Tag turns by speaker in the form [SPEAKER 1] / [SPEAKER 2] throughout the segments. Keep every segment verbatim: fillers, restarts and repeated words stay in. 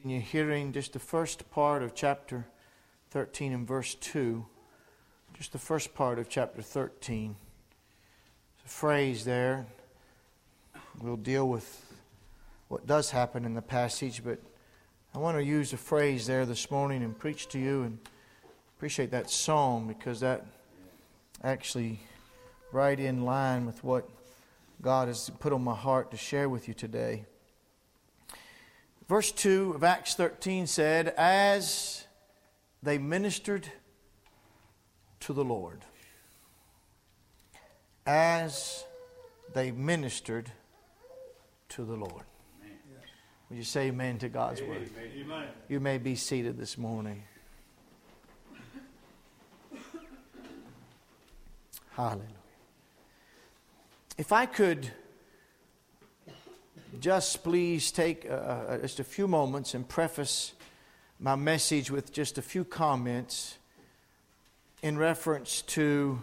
[SPEAKER 1] You're hearing just the first part of chapter thirteen and verse two. Just the first part of chapter thirteen. There's a phrase there. We'll deal with what does happen in the passage, but I want to use a phrase there this morning and preach to you, and appreciate that song because that actually right in line with what God has put on my heart to share with you today. Verse two of Acts thirteen said, as they ministered to the Lord. As they ministered to the Lord. Amen. Would you say amen to God's amen. Word? Amen. You may be seated this morning. Hallelujah. If I could just please take uh, just a few moments and preface my message with just a few comments in reference to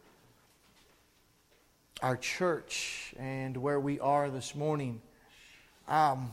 [SPEAKER 1] our church and where we are this morning. Um,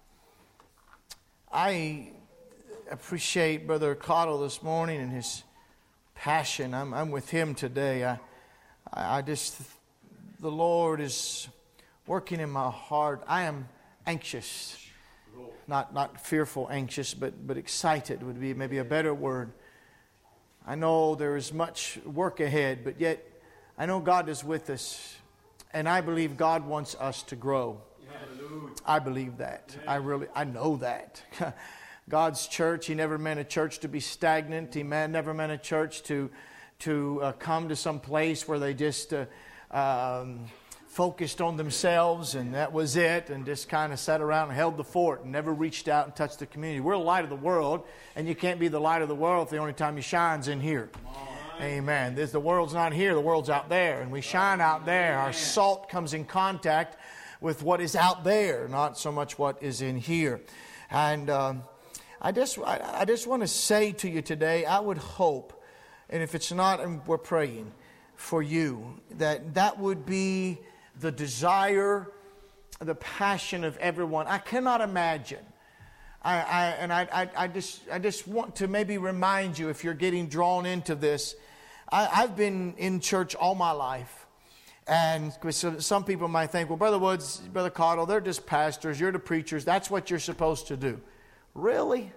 [SPEAKER 1] I appreciate Brother Cottle this morning and his passion. I'm, I'm with him today. I, I just, the Lord is working in my heart. I am anxious, not not fearful, anxious, but but excited would be maybe a better word. I know there is much work ahead, but yet I know God is with us, and I believe God wants us to grow. I believe that. I really, I know that. God's church, He never meant a church to be stagnant. He never meant a church to to uh, come to some place where they just uh, um, focused on themselves and that was it, and just kind of sat around and held the fort and never reached out and touched the community. We're the light of the world, and you can't be the light of the world if the only time you shine's in here. Amen. This, the world's not here, the world's out there, and we shine out there. Our salt comes in contact with what is out there, not so much what is in here. And um, I just I, I just want to say to you today, I would hope, and if it's not, and we're praying for you, that that would be the desire, the passion of everyone. I cannot imagine. I, I and I, I, I just I just want to maybe remind you, if you're getting drawn into this, I, I've been in church all my life. And some people might think, well, Brother Woods, Brother Cottle, they're just pastors. You're the preachers. That's what you're supposed to do. Really?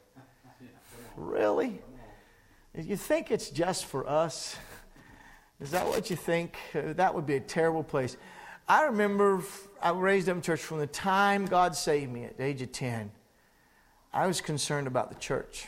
[SPEAKER 1] Really? You think it's just for us? Is that what you think? That would be a terrible place. I remember I was raised up in church from the time God saved me at the age of ten. I was concerned about the church.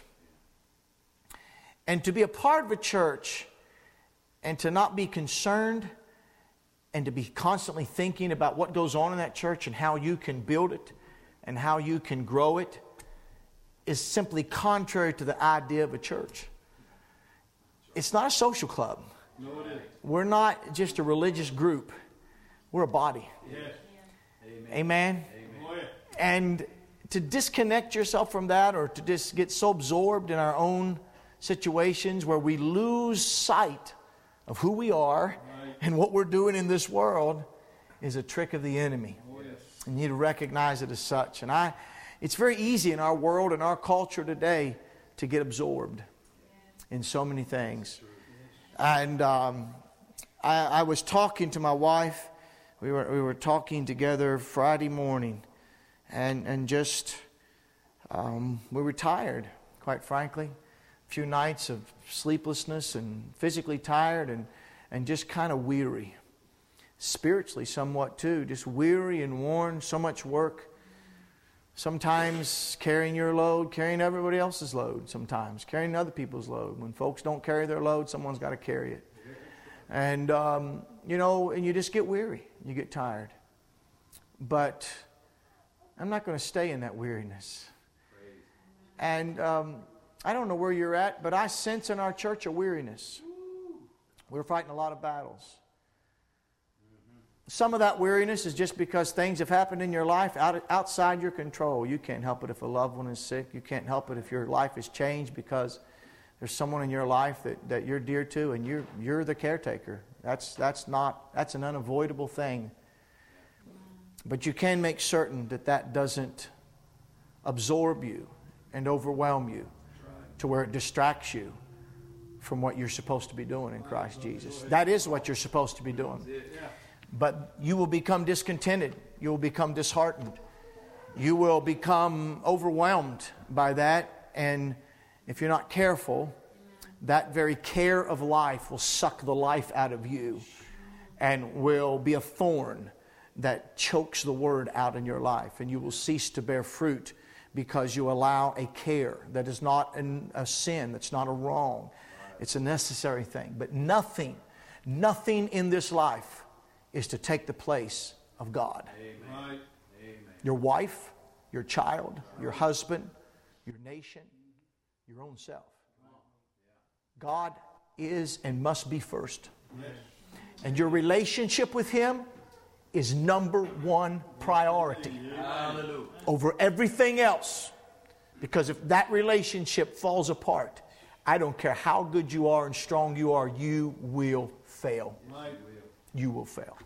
[SPEAKER 1] And to be a part of a church and to not be concerned and to be constantly thinking about what goes on in that church and how you can build it and how you can grow it is simply contrary to the idea of a church. It's not a social club.
[SPEAKER 2] No, it isn't.
[SPEAKER 1] We're not just a religious group. We're a body.
[SPEAKER 2] Yes.
[SPEAKER 1] Amen.
[SPEAKER 2] Amen.
[SPEAKER 1] And to disconnect yourself from that, or to just get so absorbed in our own situations where we lose sight of who we are and what we're doing in this world, is a trick of the enemy.
[SPEAKER 2] Oh, yes.
[SPEAKER 1] And you need to recognize it as such. And I, it's very easy in our world and our culture today to get absorbed in so many things. And um, I, I was talking to my wife. We were we were talking together Friday morning, and and just um, we were tired, quite frankly. A few nights of sleeplessness and physically tired, and and just kind of weary, spiritually somewhat too. Just weary and worn. So much work. Sometimes carrying your load, carrying everybody else's load. Sometimes carrying other people's load. When folks don't carry their load, someone's got to carry it. And, um, you know, and you just get weary. You get tired. But I'm not going to stay in that weariness. And um, I don't know where you're at, but I sense in our church a weariness. We're fighting a lot of battles. Some of that weariness is just because things have happened in your life out, outside your control. You can't help it if a loved one is sick. You can't help it if your life has changed because there's someone in your life that, that you're dear to, and you're you're the caretaker. That's that's not that's an unavoidable thing. But you can make certain that that doesn't absorb you and overwhelm you to where it distracts you from what you're supposed to be doing in Christ Jesus. That is what you're supposed to be doing. But you will become discontented. You will become disheartened. You will become overwhelmed by that. And if you're not careful, that very care of life will suck the life out of you and will be a thorn that chokes the word out in your life. And you will cease to bear fruit because you allow a care that is not an, a sin, that's not a wrong. It's a necessary thing. But nothing, nothing in this life is to take the place of God. Amen. Your wife, your child, your husband, your nation, your own self. God is and must be first. And your relationship with Him is number one priority over everything else. Because if that relationship falls apart, I don't care how good you are and strong you are, you will fail. You will fail.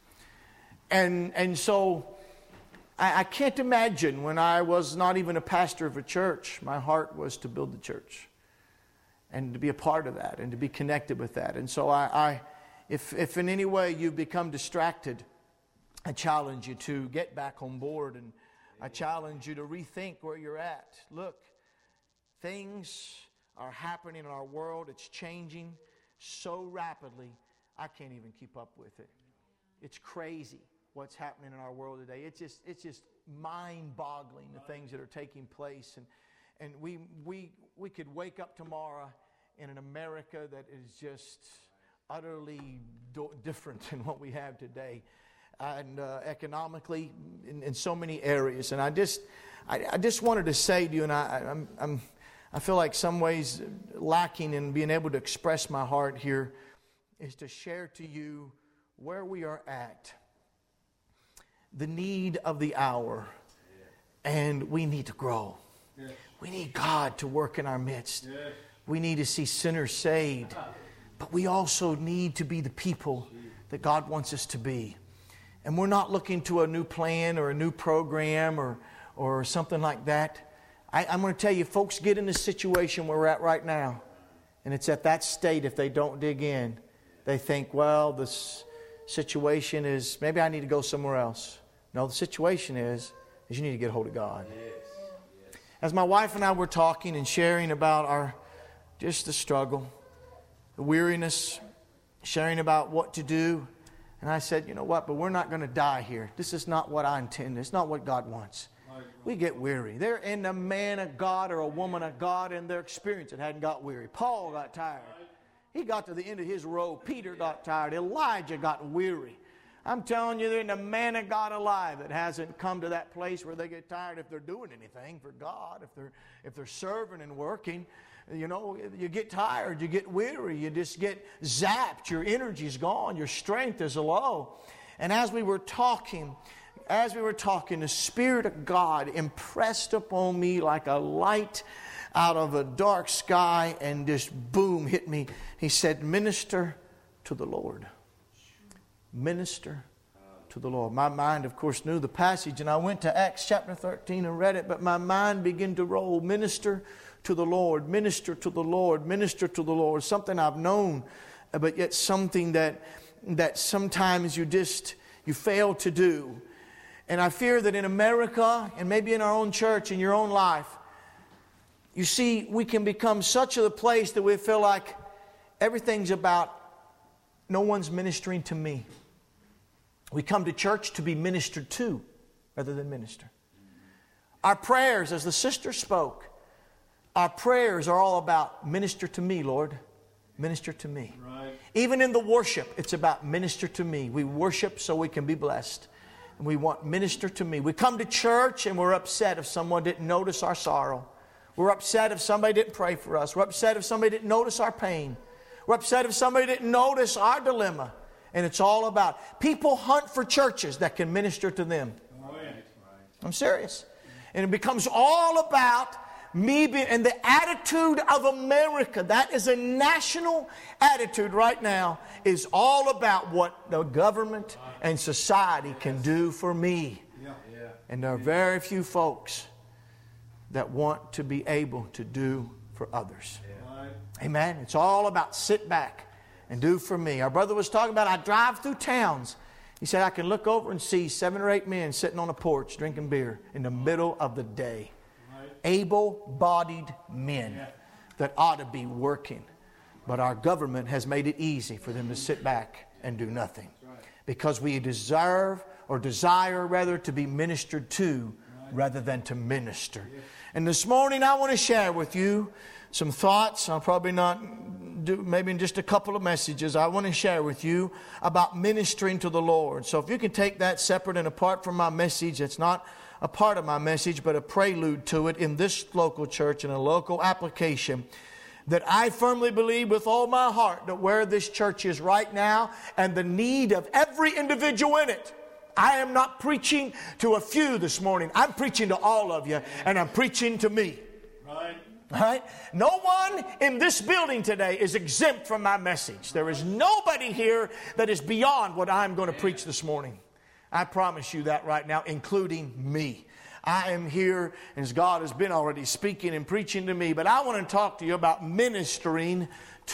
[SPEAKER 1] And and so I, I can't imagine when I was not even a pastor of a church, my heart was to build the church and to be a part of that and to be connected with that. And so I, I if if in any way you've become distracted, I challenge you to get back on board, and I challenge you to rethink where you're at. Look, things are happening in our world. It's changing so rapidly, I can't even keep up with it. It's crazy what's happening in our world today. It's just it's just mind-boggling, the things that are taking place. And and we we we could wake up tomorrow in an America that is just utterly do- different than what we have today. And uh, economically, in, in so many areas. And I just I, I just wanted to say to you, and I, I'm, I'm I feel like some ways lacking in being able to express my heart here, is to share to you where we are at, the need of the hour, and we need to grow. Yes. We need God to work in our midst. Yes. We need to see sinners saved, but we also need to be the people that God wants us to be. And we're not looking to a new plan or a new program or or something like that. I, I'm going to tell you, folks get in the situation where we're at right now, and it's at that state, if they don't dig in, they think, well, this situation is, maybe I need to go somewhere else. No, the situation is, is you need to get a hold of God. Yes. As my wife and I were talking and sharing about our, just the struggle, the weariness, sharing about what to do, and I said, you know what, but we're not going to die here. This is not what I intend. It's not what God wants. We get weary. There ain't a man of God or a woman of God in their experience that hadn't got weary. Paul got tired. He got to the end of his rope. Peter got tired. Elijah got weary. I'm telling you, there ain't a man of God alive that hasn't come to that place where they get tired if they're doing anything for God, if they're if they're serving and working. You know, you get tired, you get weary, you just get zapped. Your energy's gone, your strength is low. And as we were talking, as we were talking, the Spirit of God impressed upon me like a light out of a dark sky, and just boom, hit me. He said, minister to the Lord. Minister to the Lord. My mind, of course, knew the passage, and I went to Acts chapter thirteen and read it, but my mind began to roll. Minister to the Lord, minister to the Lord, minister to the Lord. Something I've known, but yet something that that sometimes you just, you fail to do. And I fear that in America, and maybe in our own church, in your own life, you see, we can become such a place that we feel like everything's about, no one's ministering to me. We come to church to be ministered to rather than minister. Our prayers, as the sister spoke, our prayers are all about minister to me, Lord. Minister to me. Right. Even in the worship, it's about minister to me. We worship so we can be blessed. And we want minister to me. We come to church and we're upset if someone didn't notice our sorrow. We're upset if somebody didn't pray for us. We're upset if somebody didn't notice our pain. We're upset if somebody didn't notice our dilemma. And it's all about, people hunt for churches that can minister to them. I'm serious. And it becomes all about me being, and the attitude of America, that is a national attitude right now, is all about what the government and society can do for me. And there are very few folks that want to be able to do for others. Yeah. Amen. It's all about sit back and do for me. Our brother was talking about, I drive through towns. He said, I can look over and see seven or eight men sitting on a porch drinking beer in the middle of the day. Right. Able-bodied men yeah. that ought to be working. But our government has made it easy for them to sit back and do nothing. Right. Because we deserve or desire rather to be ministered to right. rather than to minister. Yeah. And this morning I want to share with you some thoughts. I'll probably not do, maybe in just a couple of messages, I want to share with you about ministering to the Lord. So if you can take that separate and apart from my message, it's not a part of my message, but a prelude to it in this local church and a local application, that I firmly believe with all my heart that where this church is right now and the need of every individual in it, I am not preaching to a few this morning. I'm preaching to all of you, and I'm preaching to me. Right. Right? No one in this building today is exempt from my message. There is nobody here that is beyond what I'm going to preach this morning. I promise you that right now, including me. I am here, as God has been already speaking and preaching to me, but I want to talk to you about ministering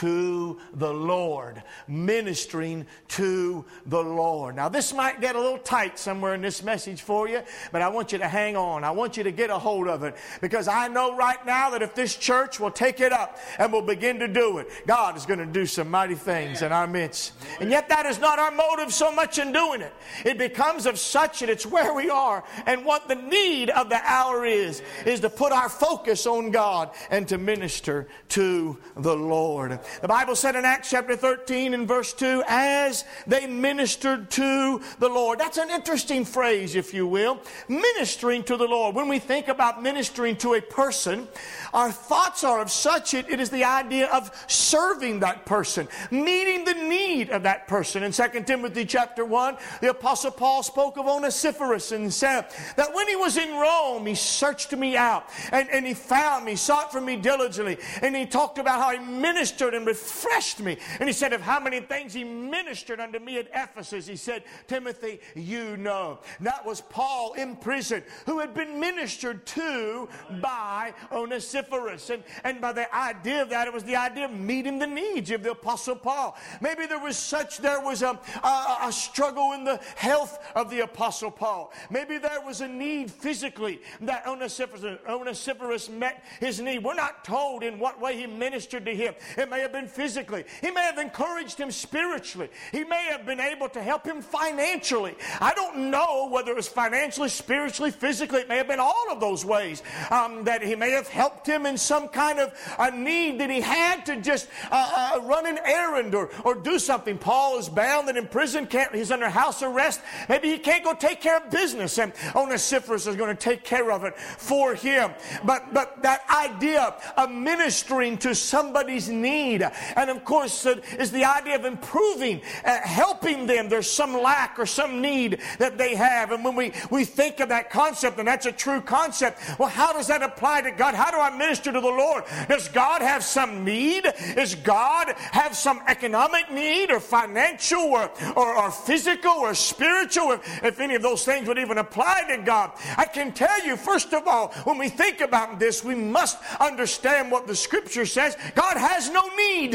[SPEAKER 1] to the Lord. Ministering to the Lord. Now this might get a little tight somewhere in this message for you, but I want you to hang on. I want you to get a hold of it, because I know right now that if this church will take it up and will begin to do it, God is going to do some mighty things in our midst. And yet that is not our motive so much in doing it. It becomes of such that it's where we are, and what the need of the hour is, is to put our focus on God and to minister to the Lord. The Bible said in Acts chapter thirteen and verse two, as they ministered to the Lord. That's an interesting phrase, if you will. Ministering to the Lord. When we think about ministering to a person, our thoughts are of such, it, it is the idea of serving that person, meeting the need of that person. In Second Timothy chapter one, the Apostle Paul spoke of Onesiphorus and said that when he was in Rome, he searched me out and, and he found me, sought for me diligently, and he talked about how he ministered and refreshed me. And he said of how many things he ministered unto me at Ephesus. He said, Timothy, you know. That was Paul in prison, who had been ministered to by Onesiphorus. And, and by the idea of that, it was the idea of meeting the needs of the Apostle Paul. Maybe there was such, there was a, a, a struggle in the health of the Apostle Paul. Maybe there was a need physically that Onesiphorus, Onesiphorus met his need. We're not told in what way he ministered to him. It may have been physically. He may have encouraged him spiritually. He may have been able to help him financially. I don't know whether it was financially, spiritually, physically. It may have been all of those ways um, that he may have helped him in some kind of a need that he had to just uh, uh, run an errand or, or do something. Paul is bound and in prison. Can't, he's under house arrest. Maybe he can't go take care of business, and Onesiphorus is going to take care of it for him. But, but that idea of ministering to somebody's need, and of course uh, is the idea of improving, uh, helping them. There's some lack or some need that they have, and when we, we think of that concept, and that's a true concept, well, how does that apply to God? How do I minister to the Lord? Does God have some need? Does God have some economic need or financial or, or, or physical or spiritual, if, if any of those things would even apply to God? I can tell you, first of all, when we think about this, we must understand what the Scripture says. God has no need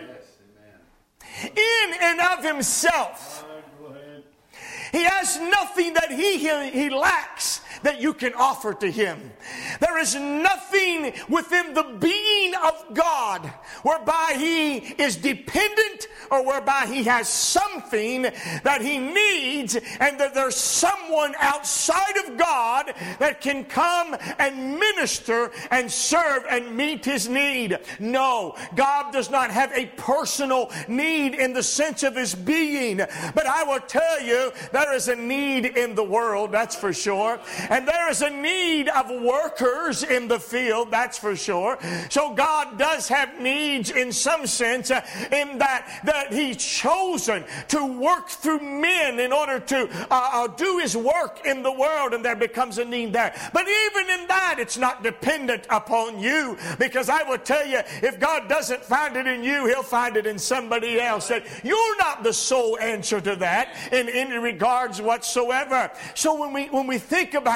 [SPEAKER 1] in and of himself. He has nothing that he, he, he lacks that you can offer to him. There is nothing within the being of God whereby he is dependent or whereby he has something that he needs, and that there's someone outside of God that can come and minister and serve and meet his need. No, God does not have a personal need in the sense of his being. But I will tell you, there is a need in the world, that's for sure. And there is a need of workers in the field, that's for sure. So God does have needs in some sense, uh, in that, that he's chosen to work through men in order to uh, uh, do his work in the world, and there becomes a need there. But even in that, it's not dependent upon you, because I will tell you, if God doesn't find it in you, he'll find it in somebody else. That you're not the sole answer to that in any regards whatsoever. So when we when we think about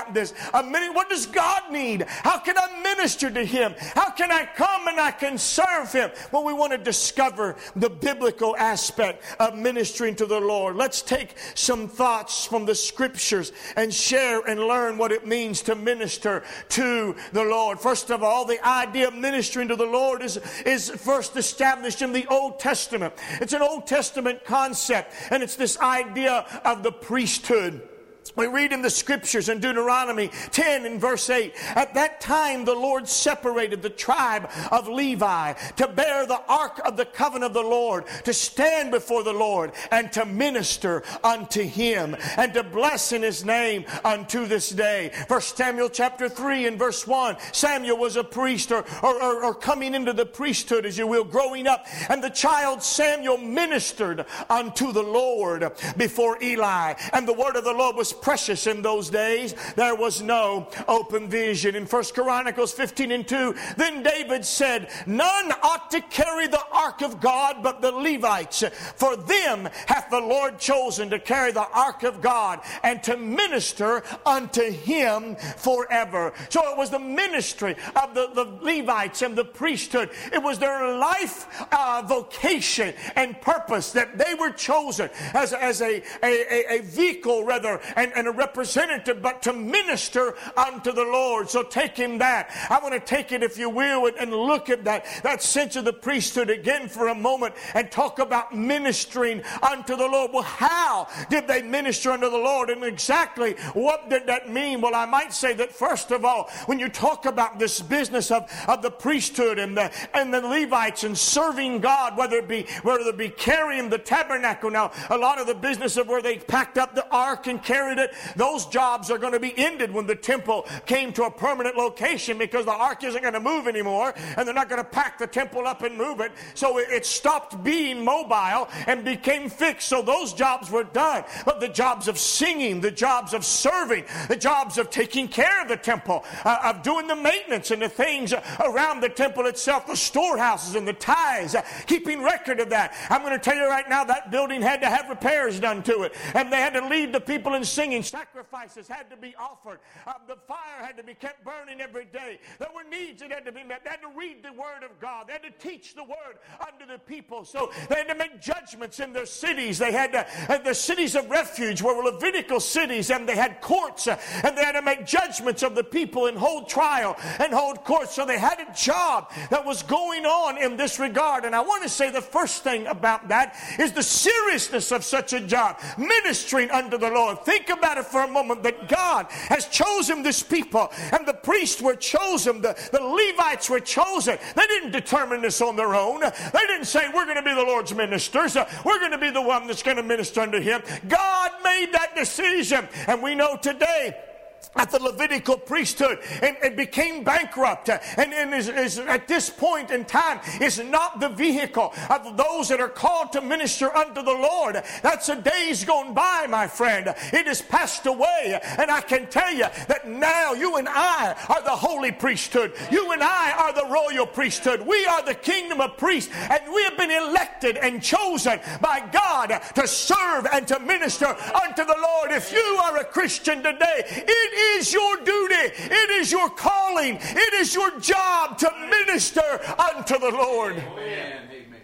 [SPEAKER 1] about this. A minute, what does God need? How can I minister to Him? How can I come and I can serve Him? Well, we want to discover the biblical aspect of ministering to the Lord. Let's take some thoughts from the Scriptures and share and learn what it means to minister to the Lord. First of all, the idea of ministering to the Lord is, is first established in the Old Testament. It's an Old Testament concept, and it's this idea of the priesthood. We read in the Scriptures in Deuteronomy ten and verse eight, at that time the Lord separated the tribe of Levi to bear the ark of the covenant of the Lord, to stand before the Lord and to minister unto Him and to bless in His name unto this day. First Samuel chapter three and verse one, Samuel was a priest or, or, or, or coming into the priesthood, as you will, growing up. And the child Samuel ministered unto the Lord before Eli. And the word of the Lord was precious in those days. There was no open vision. In First Chronicles fifteen and two, then David said, none ought to carry the ark of God but the Levites. For them hath the Lord chosen to carry the ark of God and to minister unto Him forever. So it was the ministry of the, the Levites and the priesthood. It was their life uh, vocation and purpose that they were chosen as, as a, a, a vehicle rather and and a representative, but to minister unto the Lord. So taking that, I want to take it, if you will, and look at that, that sense of the priesthood again for a moment and talk about ministering unto the Lord. Well, how did they minister unto the Lord, and exactly what did that mean? Well, I might say that first of all, when you talk about this business of, of the priesthood and the and the Levites and serving God, whether it be whether it be carrying the tabernacle. Now, a lot of the business of where they packed up the ark and carried it, those jobs are going to be ended when the temple came to a permanent location, because the ark isn't going to move anymore, and they're not going to pack the temple up and move it. So it stopped being mobile and became fixed. So those jobs were done. But the jobs of singing, the jobs of serving, the jobs of taking care of the temple, uh, of doing the maintenance and the things around the temple itself, the storehouses and the tithes, uh, keeping record of that. I'm going to tell you right now, that building had to have repairs done to it, and they had to lead the people in singing. Sacrifices had to be offered. Uh, the fire had to be kept burning every day. There were needs that had to be met. They had to read the Word of God. They had to teach the Word unto the people. So they had to make judgments in their cities. They had to, and the cities of refuge were Levitical cities, and they had courts, uh, and they had to make judgments of the people and hold trial and hold court. So they had a job that was going on in this regard. And I want to say the first thing about that is the seriousness of such a job, ministering unto the Lord. Think about it for a moment, that God has chosen this people, and the priests were chosen, the, the Levites were chosen. They didn't determine this on their own. They didn't say, we're going to be the Lord's ministers, we're going to be the one that's going to minister unto Him. God made that decision, and we know today at the Levitical priesthood, and it became bankrupt, and, and is, is at this point in time is not the vehicle of those that are called to minister unto the Lord. That's a days gone by, my friend. It has passed away, and I can tell you that now you and I are the holy priesthood. You and I are the royal priesthood. We are the kingdom of priests, and we have been elected and chosen by God to serve and to minister unto the Lord. If you are a Christian today, it is your duty, it is your calling, it is your job to minister unto the Lord. Amen.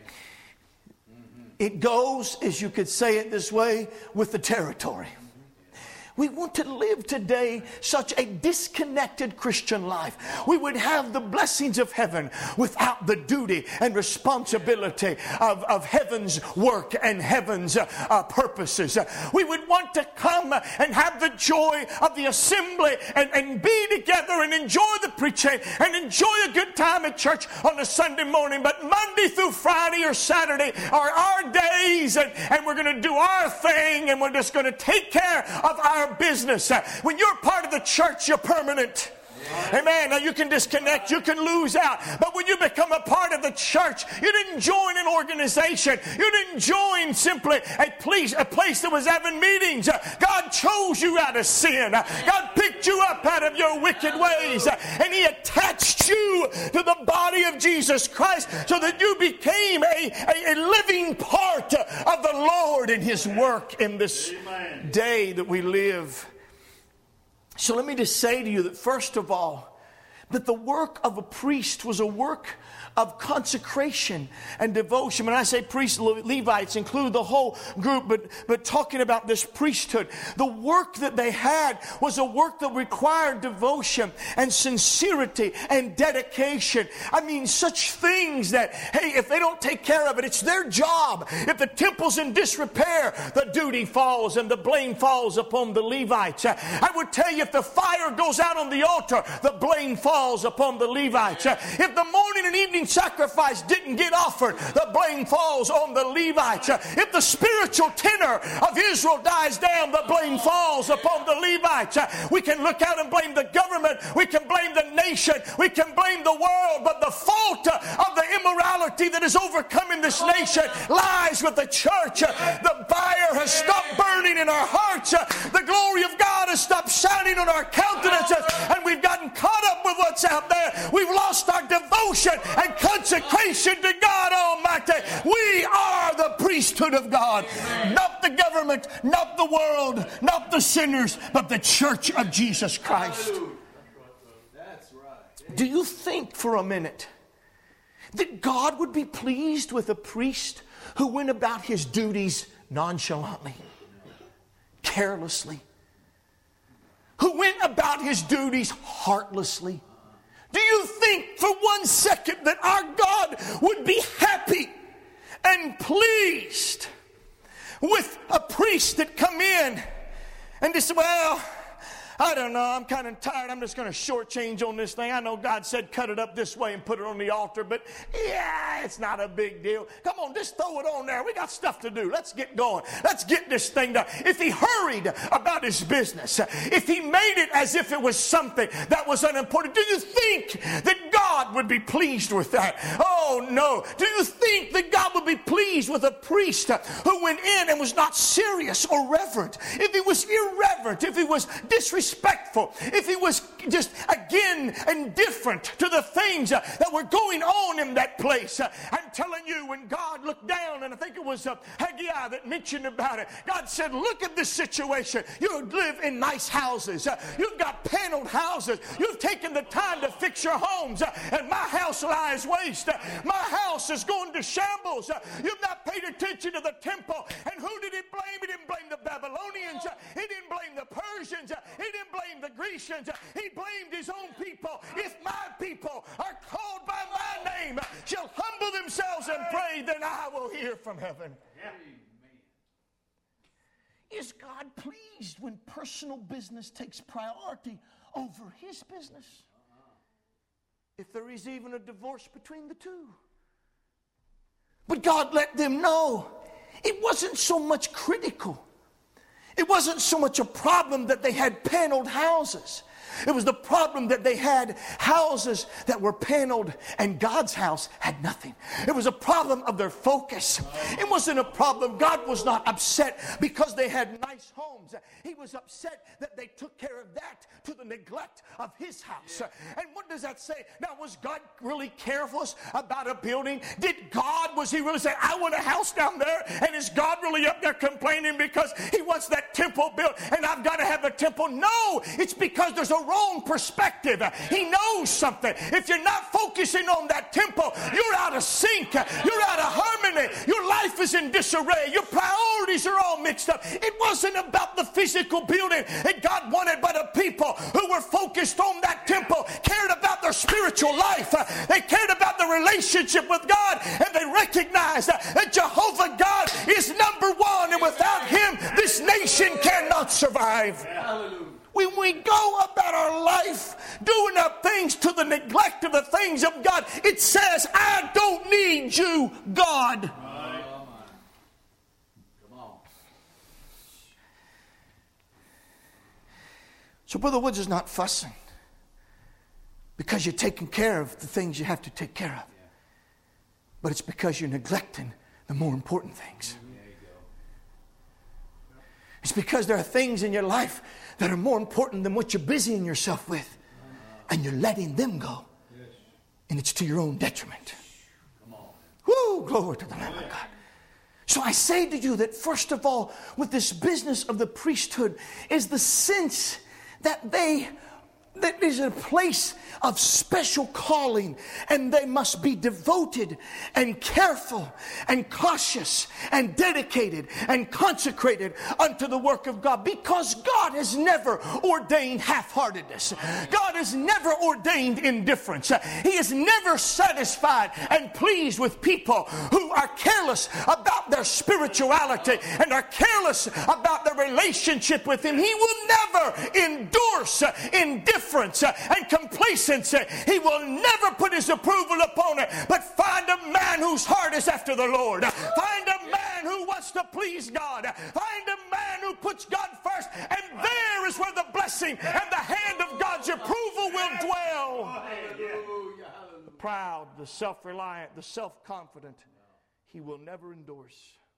[SPEAKER 1] It goes, as you could say it this way, with the territory. We want to live today such a disconnected Christian life. We would have the blessings of heaven without the duty and responsibility of, of heaven's work and heaven's uh, uh, purposes. Uh, we would want to come and have the joy of the assembly and, and be together and enjoy the preaching and enjoy a good time at church on a Sunday morning. But Monday through Friday or Saturday are our days, and, and we're going to do our thing, and we're just going to take care of our business. When you're part of the church, you're permanent. Amen. Now you can disconnect, you can lose out. But when you become a part of the church, you didn't join an organization. You didn't join simply a place, a place that was having meetings. God chose you out of sin. God picked you up out of your wicked ways. And He attached you to the body of Jesus Christ so that you became a, a, a living part of the Lord in His work in this day that we live. So let me just say to you that first of all, that the work of a priest was a work of consecration and devotion. When I say priests, Levites include the whole group, but, but talking about this priesthood, the work that they had was a work that required devotion and sincerity and dedication. I mean, such things that, hey, if they don't take care of it, it's their job. If the temple's in disrepair, the duty falls and the blame falls upon the Levites. I would tell you, if the fire goes out on the altar, the blame falls upon the Levites. If the morning and evening sacrifice didn't get offered, the blame falls on the Levites. If the spiritual tenor of Israel dies down, the blame falls upon the Levites. We can look out and blame the government, we can blame the nation, we can blame the world, but the fault of the immorality that is overcoming this nation lies with the church. The fire has stopped burning in our hearts, the glory of God has stopped shining on our countenances, and we've gotten caught up with what's out there. We've lost our devotion and consecration to God Almighty. We are the priesthood of God. Amen. Not the government, not the world, not the sinners, but the church of Jesus Christ.
[SPEAKER 2] That's right.
[SPEAKER 1] Do you think for a minute that God would be pleased with a priest who went about his duties nonchalantly, carelessly, who went about his duties heartlessly? Do you think for one second that our God would be happy and pleased with a priest that come in and just, well, I don't know, I'm kind of tired, I'm just going to shortchange on this thing. I know God said cut it up this way and put it on the altar, but yeah, it's not a big deal. Come on, just throw it on there. We got stuff to do. Let's get going. Let's get this thing done. If he hurried about his business, if he made it as if it was something that was unimportant, do you think that God would be pleased with that? Oh, no. Do you think that God would be pleased with a priest who went in and was not serious or reverent? If he was irreverent, if he was disrespectful, Respectful, if he was just again indifferent to the things uh, that were going on in that place. Uh, I'm telling you, when God looked down, and I think it was uh, Haggai that mentioned about it, God said, look at this situation. You live in nice houses. Uh, you've got paneled houses. You've taken the time to fix your homes, uh, and my house lies waste. Uh, my house is going to shambles. Uh, you've not paid attention to the temple. And who did he blame? He didn't blame the Babylonians. Uh, he didn't blame the Persians. Uh, he didn't blame the Grecians. He blamed his own people. If my people are called by my name, shall humble themselves and pray, then I will hear from heaven. Yeah. Is God pleased when personal business takes priority over his business? If there is even a divorce between the two. But God let them know it wasn't so much critical. It wasn't so much a problem that they had paneled houses. It was the problem that they had houses that were paneled and God's house had nothing. It was a problem of their focus. It wasn't a problem. God was not upset because they had nice homes. He was upset that they took care of that to the neglect of his house. And what does that say? Now, was God really careless about a building? Did God, was he really saying, I want a house down there? And is God really up there complaining because he wants that temple built and I've got to have a temple? No, it's because there's a wrong perspective. He knows something. If you're not focusing on that temple, you're out of sync. You're out of harmony. Your life is in disarray. Your priorities are all mixed up. It wasn't about the physical building that God wanted, but a people who were focused on that temple, cared about their spiritual life. They cared about the relationship with God, and they recognized that Jehovah God is number one, and without him, this nation cannot survive. Hallelujah. When we go about our life doing our things to the neglect of the things of God, it says, I don't need you, God. Right. Come on. So Brother Woods is not fussing because you're taking care of the things you have to take care of. Yeah. But it's because you're neglecting the more important things. It's because there are things in your life that are more important than what you're busying yourself with. And you're letting them go. And it's to your own detriment. Woo, glory to the Lamb of God. So I say to you that first of all, with this business of the priesthood is the sense that they that is a place of special calling, and they must be devoted and careful and cautious and dedicated and consecrated unto the work of God, because God has never ordained half-heartedness. God has never ordained indifference. He is never satisfied and pleased with people who are careless about their spirituality and are careless about their relationship with Him. He will never endorse indifference and complacence. He will never put His approval upon it, but find a man whose heart is after the Lord. Find a man who wants to please God. Find a man who puts God first, and there is where the blessing and the hand of God's approval will dwell. The proud, the self-reliant, the self-confident, He will never endorse.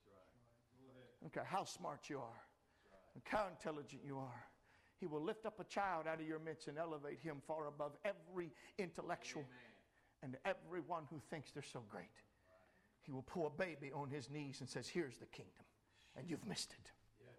[SPEAKER 1] Okay, how smart you are, how intelligent you are. He will lift up a child out of your midst and elevate him far above every intellectual and everyone who thinks they're so great. He will pull a baby on his knees and says, here's the kingdom, and you've missed it.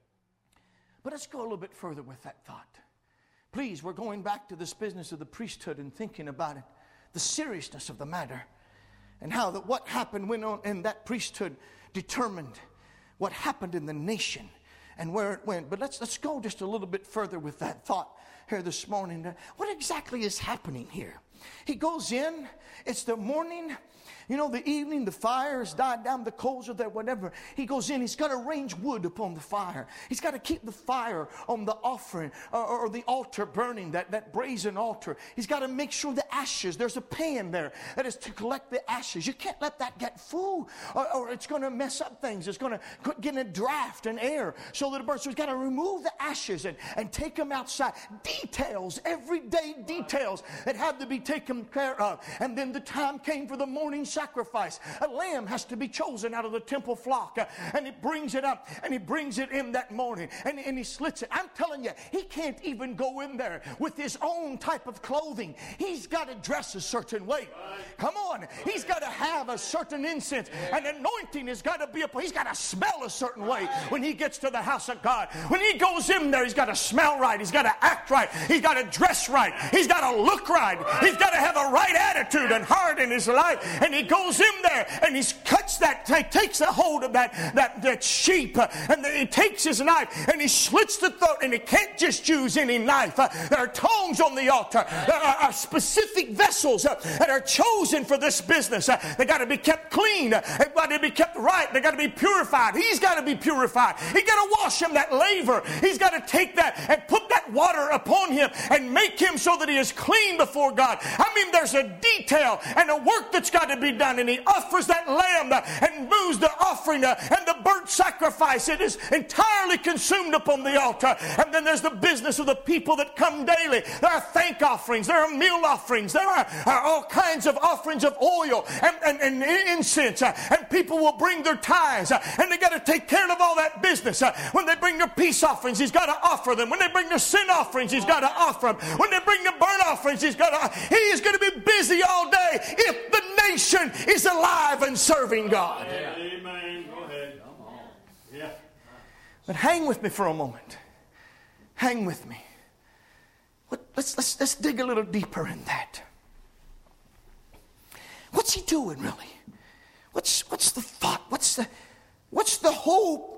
[SPEAKER 1] But let's go a little bit further with that thought. Please, we're going back to this business of the priesthood and thinking about it, the seriousness of the matter, and how that what happened went on in that priesthood determined what happened in the nation and where it went. But let's let's go just a little bit further with that thought here this morning. What exactly is happening here? He goes in, it's the morning, you know, the evening, the fire has died down, the coals are there, whatever. He goes in, he's got to arrange wood upon the fire. He's got to keep the fire on the offering or, or the altar burning, that, that brazen altar. He's got to make sure the ashes, there's a pan there that is to collect the ashes. You can't let that get full or, or it's going to mess up things. It's going to get in a draft and air so that it burns. So he's got to remove the ashes and, and take them outside. Details, everyday details that had to be taken care of. And then the time came for the morning sacrifice. A lamb has to be chosen out of the temple flock, uh, and he brings it up and he brings it in that morning and, and he slits it. I'm telling you, he can't even go in there with his own type of clothing. He's got to dress a certain way. Come on, he's got to have a certain incense, and anointing has got to be up. He's got to smell a certain way when he gets to the house of God. When he goes in there, he's got to smell right, he's got to act right, he's got to dress right, he's got to look right, he's got to have a right attitude and heart in his life. And he goes in there and he cuts that, takes a hold of that, that, that sheep, uh, and then he takes his knife and he slits the throat. And he can't just use any knife. Uh, there are tongs on the altar. There are, are specific vessels uh, that are chosen for this business. Uh, they got to be kept clean. Uh, they got to be kept right. They got to be purified. He's got to be purified. He got to wash him that laver. He's got to take that and put that water upon him and make him so that he is clean before God. I mean, there's a detail and a work that's got to be done, and he offers that lamb uh, and moves the offering uh, and the burnt sacrifice. It is entirely consumed upon the altar. And then there's the business of the people that come daily. There are thank offerings, there are meal offerings, there are, are all kinds of offerings of oil and, and, and incense, uh, and people will bring their tithes, uh, and they got to take care of all that business. Uh, when they bring their peace offerings, he's got to offer them. When they bring their sin offerings, he's got to offer them. When they bring the burnt offerings, he's got to. He is going to be busy all day if the nation is alive and serving God.
[SPEAKER 2] Yeah. Amen. Go ahead. Come on. Yeah.
[SPEAKER 1] But hang with me for a moment. Hang with me. What, let's, let's, let's dig a little deeper in that. What's he doing really? What's, what's the thought? What's the, what's the whole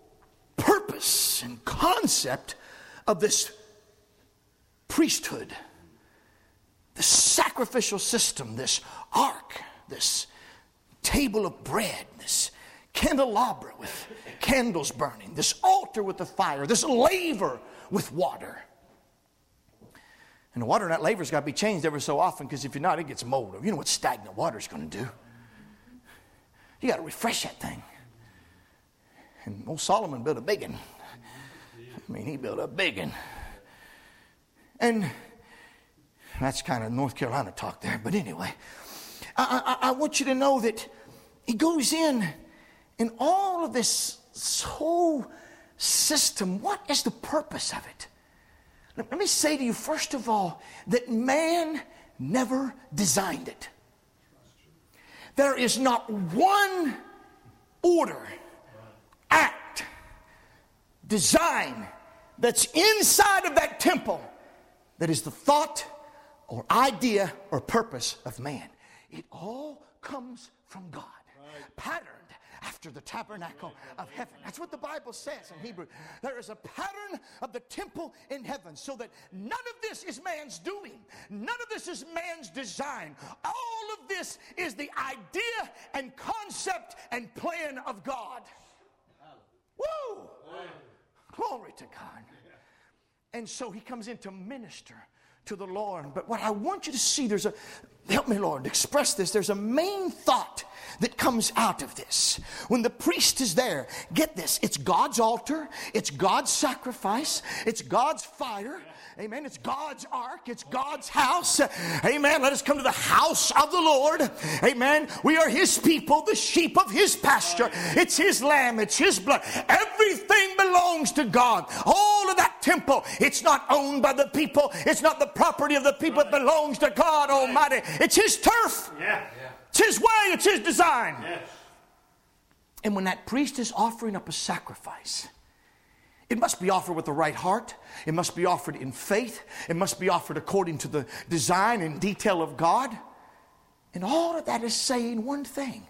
[SPEAKER 1] purpose and concept of this priesthood? This sacrificial system, this ark, this table of bread, this candelabra with candles burning, this altar with the fire, this laver with water. And the water in that laver's got to be changed every so often, because if you're not, it gets mold. You know what stagnant water is going to do? You got to refresh that thing. And old Solomon built a big one. I mean, he built a big one. And that's kind of North Carolina talk there. But anyway, I, I, I want you to know that he goes in, in all of this whole system. What is the purpose of it? Let, let me say to you, first of all, that man never designed it. There is not one order, act, design, that's inside of that temple that is the thought or idea or purpose of man. It all comes from God. Right. Patterned after the tabernacle of heaven. That's what the Bible says in Hebrew. There is a pattern of the temple in heaven, so that none of this is man's doing. None of this is man's design. All of this is the idea and concept and plan of God. Woo! Glory to God. And so he comes in to minister to the Lord. But what I want you to see, there's a, help me Lord, express this. There's a main thought that comes out of this. When the priest is there, get this, it's God's altar, it's God's sacrifice, it's God's fire. Amen. It's God's ark. It's God's house. Amen. Let us come to the house of the Lord. Amen. We are His people, the sheep of His pasture. It's His lamb. It's His blood. Everything belongs to God. All of that temple, it's not owned by the people. It's not the property of the people. It belongs to God Almighty. It's His turf.
[SPEAKER 2] Yeah.
[SPEAKER 1] It's His way. It's His design.
[SPEAKER 2] Yes.
[SPEAKER 1] And when that priest is offering up a sacrifice, it must be offered with the right heart. It must be offered in faith. It must be offered according to the design and detail of God. And all of that is saying one thing.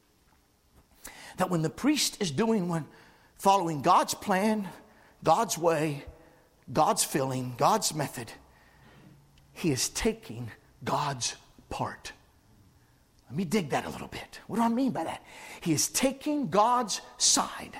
[SPEAKER 1] That when the priest is doing one, following God's plan, God's way, God's filling, God's method, he is taking God's part. Let me dig that a little bit. What do I mean by that? He is taking God's side.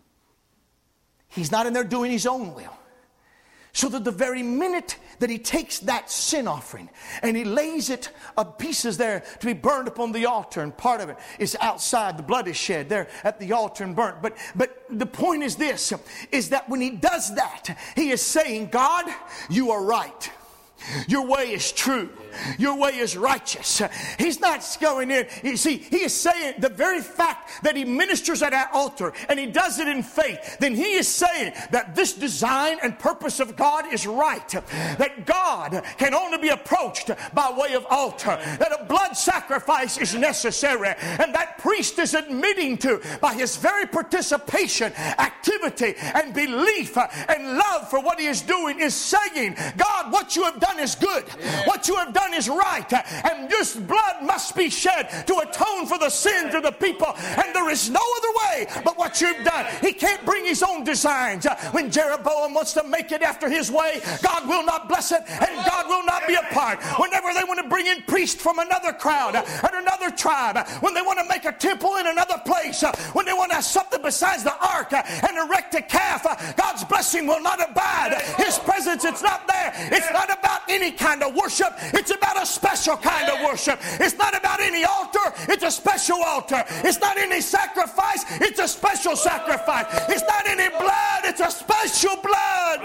[SPEAKER 1] He's not in there doing his own will. So that the very minute that he takes that sin offering and he lays it of pieces there to be burned upon the altar, and part of it is outside, the blood is shed there at the altar and burnt. But, but the point is this, is that when he does that, he is saying, God, you are right. Your way is true. Your way is righteous. He's not going in. You see, he is saying the very fact that he ministers at that altar and he does it in faith, then he is saying that this design and purpose of God is right. That God can only be approached by way of altar. That a blood sacrifice is necessary. And that priest is admitting to, by his very participation, activity, and belief and love for what he is doing, is saying, God, what you have done is good. Yeah. What you have done is right. And this blood must be shed to atone for the sins of the people. And there is no other way but what you've done. He can't bring his own designs. When Jeroboam wants to make it after his way, God will not bless it and God will not be a part. Whenever they want to bring in priests from another crowd and another tribe, when they want to make a temple in another place, when they want to have something besides the ark and erect a calf, God's blessing will not abide. His presence, it's not there. It's not about any kind of worship. It's about a special kind of worship. It's not about any altar. It's a special altar. It's not any sacrifice. It's a special sacrifice. It's not any blood. It's a special blood.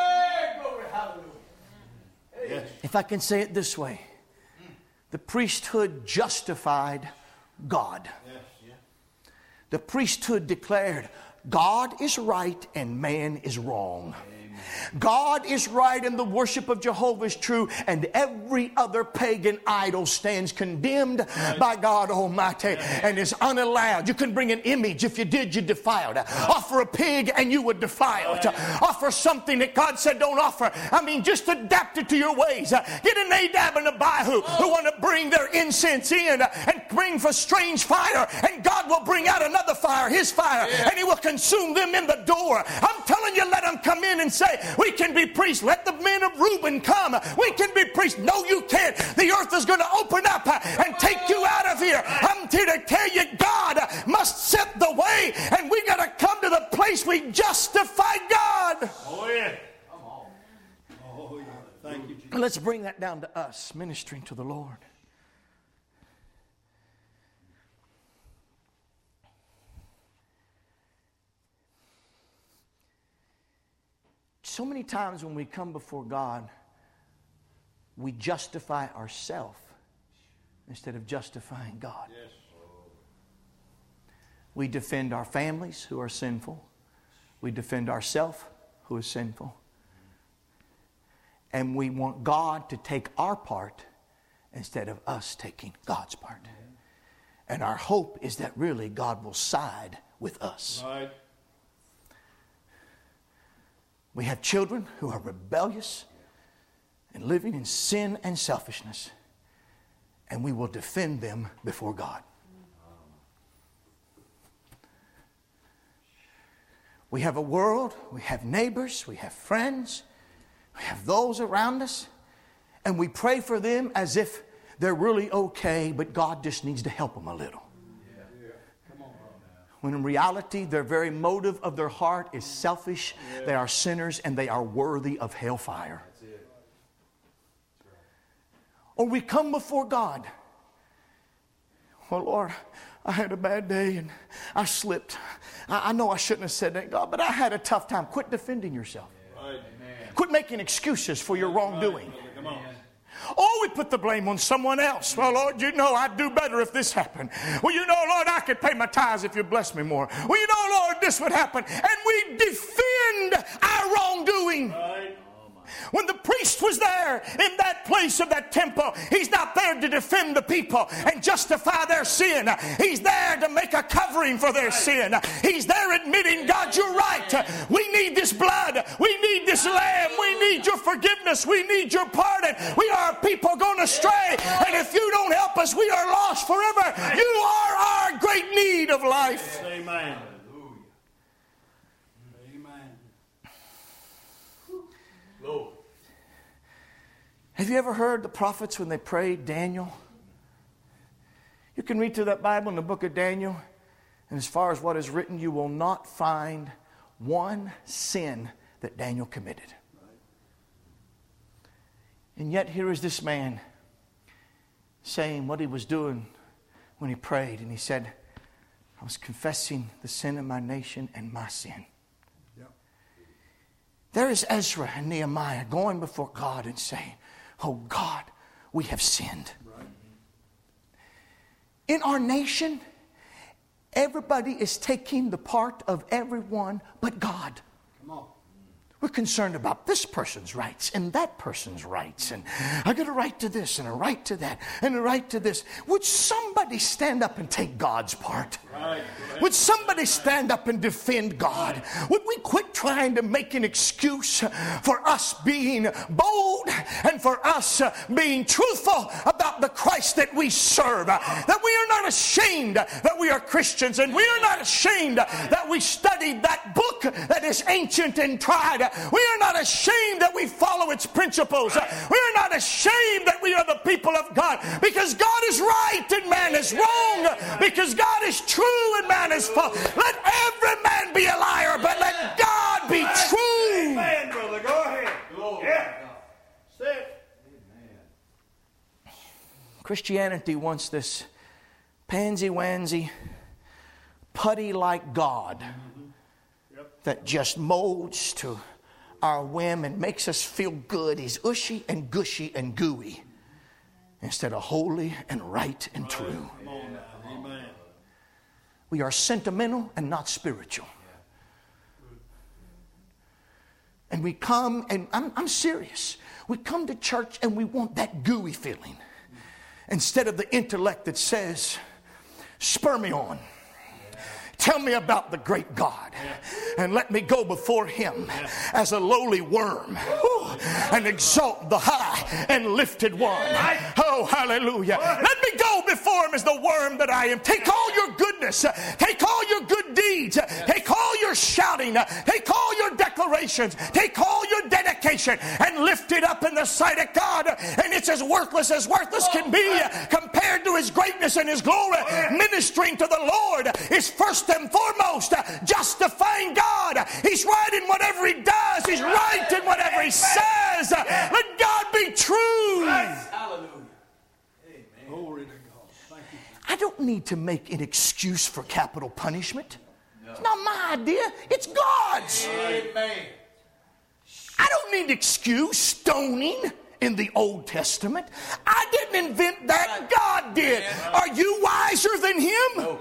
[SPEAKER 1] Yes. If I can say it this way, the priesthood justified God. Yes. The priesthood declared God is right and man is wrong. God is right and the worship of Jehovah is true, and every other pagan idol stands condemned right. by God Almighty and is unallowed. You can bring an image. If you did, you defiled. Right. Offer a pig and you would defile it. Right. Offer something that God said don't offer. I mean, just adapt it to your ways. Get a Nadab and Abihu who want to bring their incense in and bring for strange fire, and God will bring out another fire, his fire, yeah. and he will consume them in the door. I'm telling you, let them come in and say, we can be priests. Let the men of Reuben come. We can be priests. No, you can't. The earth is going to open up and take you out of here. I'm here to tell you, God must set the way, and we got to come to the place we justify God.
[SPEAKER 2] Oh, yeah. Come on. Oh, yeah. Thank you, Jesus.
[SPEAKER 1] Let's bring that down to us, ministering to the Lord. So many times when we come before God, we justify ourselves instead of justifying God. Yes. We defend our families who are sinful. We defend ourselves who is sinful. And we want God to take our part instead of us taking God's part. And our hope is that really God will side with us.
[SPEAKER 2] Right.
[SPEAKER 1] We have children who are rebellious and living in sin and selfishness, and we will defend them before God. We have a world, we have neighbors, we have friends, we have those around us, and we pray for them as if they're really okay, but God just needs to help them a little. When in reality, their very motive of their heart is selfish. Yeah. They are sinners and they are worthy of hellfire. That's it. That's right. Or we come before God. Well, Lord, I had a bad day and I slipped. I, I know I shouldn't have said that, God, but I had a tough time. Quit defending yourself. Yeah. Right. Quit making excuses for your wrongdoing. Right. Come on. Or we put the blame on someone else. Well, Lord, you know I'd do better if this happened. Well, you know, Lord, I could pay my tithes if you bless me more. Well, you know, Lord, this would happen. And we defend our wrongdoing. Right. When the priest was there in that place of that temple, he's not there to defend the people and justify their sin. He's there to make a covering for their sin. He's there admitting, God, you're right. We need this blood. We need this lamb. We need your forgiveness. We need your pardon. We are people going astray. And if you don't help us, we are lost forever. You are our great need of life.
[SPEAKER 2] Amen.
[SPEAKER 1] Have you ever heard the prophets when they prayed, Daniel? You can read through that Bible in the book of Daniel, and as far as what is written, you will not find one sin that Daniel committed. And yet here is this man saying what he was doing when he prayed, and he said, I was confessing the sin of my nation and my sin. There is Ezra and Nehemiah going before God and saying, oh God, we have sinned. Right. In our nation, everybody is taking the part of everyone but God. Come on. We're concerned about this person's rights and that person's rights. And I got a right to this and a right to that and a right to this. Would somebody stand up and take God's part? Right. Would somebody stand up and defend God? Would we quit trying to make an excuse for us being bold and for us being truthful about the Christ that we serve? That we are not ashamed that we are Christians, and we are not ashamed that we studied that book that is ancient and tried. We are not ashamed that we follow its principles. We are not ashamed that we are the people of God, because God is right and man is wrong, because God is true and man is false. Let every man be a liar, but let God be true.
[SPEAKER 2] Amen, brother. Go ahead. Yeah. Say it.
[SPEAKER 1] Christianity wants this pansy-wansy, putty-like God mm-hmm. yep. that just molds to our whim and makes us feel good. He's ushy and gushy and gooey instead of holy and right and true. Amen. We are sentimental and not spiritual. And we come, and I'm, I'm serious. We come to church and we want that gooey feeling instead of the intellect that says, spur me on. Tell me about the great God, and let me go before him as a lowly worm and exalt the high and lifted one. Oh, hallelujah. Let me go before him as the worm that I am. Take all your goodness. Take all your good deeds. Take all your shouting. Take all your declarations. Take all your dedication and lift it up in the sight of God. And it's as worthless as worthless can be compared to his greatness and his glory. Ministering to the Lord is first and foremost justifying God. He's right in whatever he does. He's right in whatever he says. Let God be true.
[SPEAKER 2] Hallelujah. Glory to God. Thank you.
[SPEAKER 1] I don't need to make an excuse for capital punishment. No. It's not my idea. It's God's.
[SPEAKER 2] Amen.
[SPEAKER 1] I don't need excuse stoning in the Old Testament. I didn't invent that. God did. Are you wiser than him? No.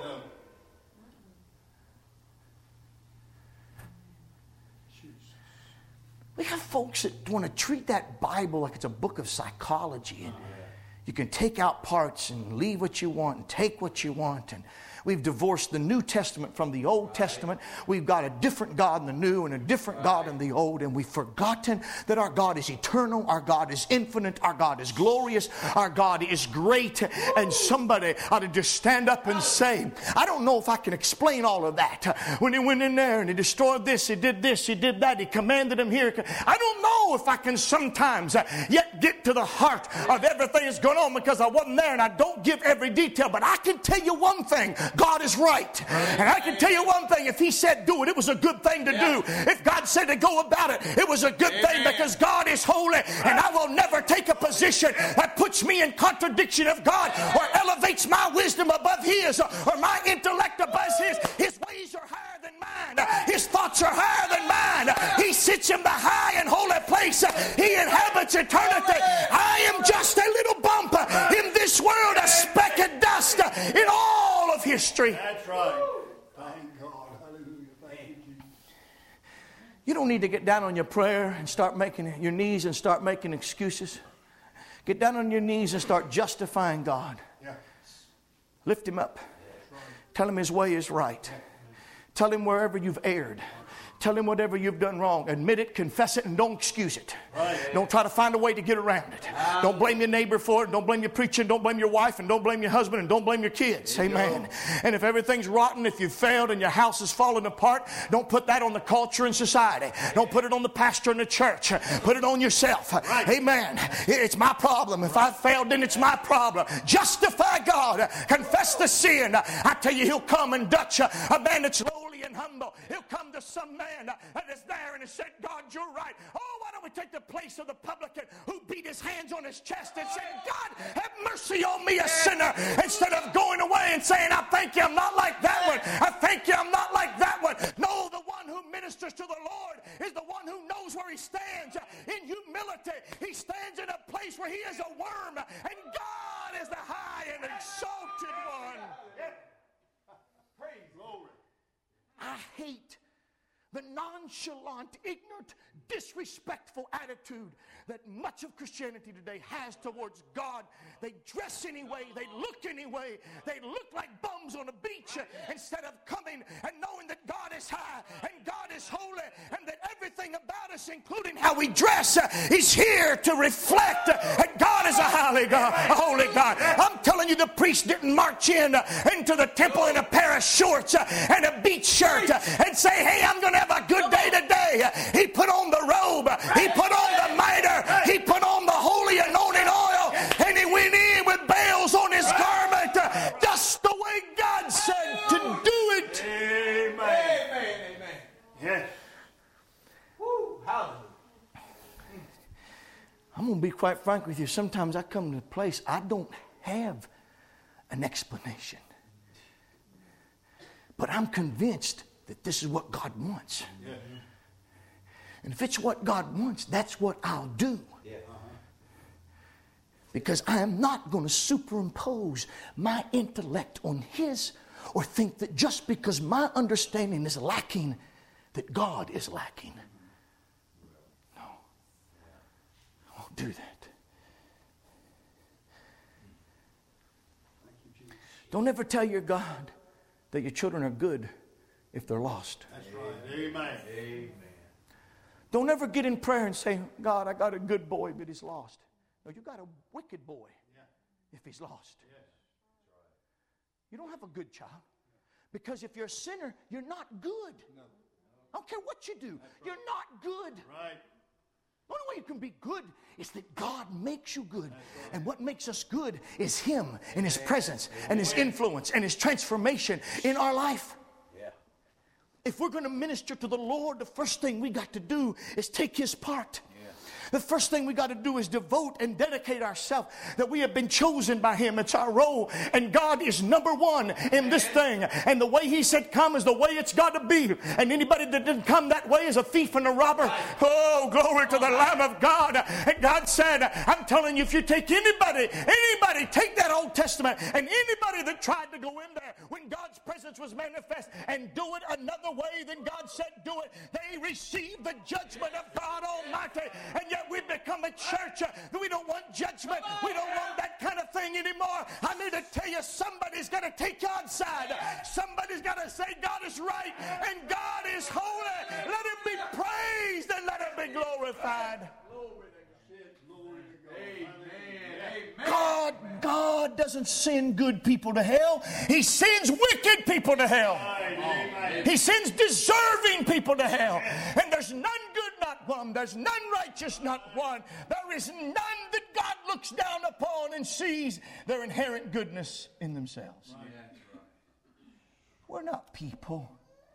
[SPEAKER 1] We have folks that want to treat that Bible like it's a book of psychology, and you can take out parts and leave what you want and take what you want, and We've divorced the New Testament from the Old Testament. We've got a different God in the New and a different God in the Old. And we've forgotten that our God is eternal. Our God is infinite. Our God is glorious. Our God is great. And somebody ought to just stand up and say, I don't know if I can explain all of that. When he went in there and he destroyed this, he did this, he did that, he commanded him here. I don't know if I can sometimes yet get to the heart of everything that's going on because I wasn't there and I don't give every detail. But I can tell you one thing. God is right. And I can tell you one thing. If he said do it, it was a good thing to do. If God said to go about it, it was a good thing because God is holy. And I will never take a position that puts me in contradiction of God or elevates my wisdom above his or my intellect above his. His ways are higher than mine. His thoughts are higher than mine. He sits in the high and holy place. He inhabits eternity. I am just a little bump in this world, a speck of dust in all of history.
[SPEAKER 2] That's right. Thank God. Hallelujah. Thank you, Jesus.
[SPEAKER 1] You don't need to get down on your prayer and start making your knees and start making excuses. Get down on your knees and start justifying God.
[SPEAKER 2] Yeah.
[SPEAKER 1] Lift him up.
[SPEAKER 2] That's right.
[SPEAKER 1] Tell him his way is right. Tell him wherever you've erred. Tell him whatever you've done wrong. Admit it, confess it, and don't excuse it.
[SPEAKER 2] Right.
[SPEAKER 1] Don't try to find a way to get around it.
[SPEAKER 2] Ah.
[SPEAKER 1] Don't blame your neighbor for it. Don't blame your preacher. Don't blame your wife. And don't blame your husband. And don't blame your kids. Amen. And if everything's rotten, if you've failed and your house is falling apart, don't put that on the culture and society. Don't put it on the pastor and the church. Put it on yourself.
[SPEAKER 2] Right.
[SPEAKER 1] Amen. It's my problem. If I failed, then it's my problem. Justify God. Confess the sin. I tell you, he'll come and Dutch a man that's lowly and humble. He'll come to some man that is there and has said, God, you're right. Oh, why don't we take the place of the publican who beat his hands on his chest and said, God, have mercy on me, a sinner, instead of going away and saying, I thank you, I'm not like that one. I thank you, I'm not like that one. No, the one who ministers to the Lord is the one who knows where he stands in humility. He stands in a place where he is a worm, and God is the high and exalted one.
[SPEAKER 2] Praise glory.
[SPEAKER 1] I hate the nonchalant, ignorant, disrespectful attitude that much of Christianity today has towards God. They dress anyway, they look anyway, they look like bums on a beach instead of coming and knowing that God is high and God is holy and that everything about us, including how we dress, is here to reflect that God is a holy God, a holy God. I'm telling you, the priest didn't march in into the temple in a pair of shorts and a beach shirt and say, hey, I'm going to have a good day today. He put on the robe, he put on the mitre, he put on the holy anointing oil, and he went in with bells on his garment, just the way God said to do it.
[SPEAKER 2] Amen. Amen. Amen. Yes. Woo. Hallelujah.
[SPEAKER 1] I'm going to be quite frank with you. Sometimes I come to a place I don't have an explanation. But I'm convinced that this is what God wants.
[SPEAKER 2] Yeah.
[SPEAKER 1] And if it's what God wants, that's what I'll do.
[SPEAKER 2] Yeah. Uh-huh.
[SPEAKER 1] Because I am not going to superimpose my intellect on his or think that just because my understanding is lacking, that God is lacking. No. I won't do that. Don't ever tell your God that your children are good if they're lost.
[SPEAKER 2] That's right. Amen. Amen.
[SPEAKER 1] Don't ever get in prayer and say, God, I got a good boy, but he's lost. No, you got a wicked boy
[SPEAKER 2] Yeah.
[SPEAKER 1] if he's lost.
[SPEAKER 2] Yes. That's right.
[SPEAKER 1] You don't have a good child. Because if you're a sinner, you're not good.
[SPEAKER 2] No.
[SPEAKER 1] I don't care what you do. You're not good.
[SPEAKER 2] Right.
[SPEAKER 1] The only way you can be good is that God makes you good. And what makes us good is him and his presence and his influence and his transformation in our life. If we're going to minister to the Lord, the first thing we got to do is take his part. Yeah. The first thing we got to do is devote and dedicate ourselves, that we have been chosen by him. It's our role. And God is number one in this thing. And the way he said come is the way it's got to be. And anybody that didn't come that way is a thief and a robber. Oh, glory to the Lamb of God. And God said, I'm telling you, if you take anybody, anybody, take that Old Testament, and anybody that tried to go in there when God's presence was manifest and do it another way than God said do it, they receive the judgment of God Almighty. And yet we've become a church that we don't want judgment. We don't want that kind of thing anymore. I need to tell you, somebody's got to take God's side. Somebody's got to say God is right and God is holy. Let Him be praised and let Him be glorified. God, God doesn't send good people to hell. He sends wicked people to hell. He sends deserving people to hell. And there's none good, not one. There's none righteous, not one. There is none that God looks down upon and sees their inherent goodness in themselves. We're not people.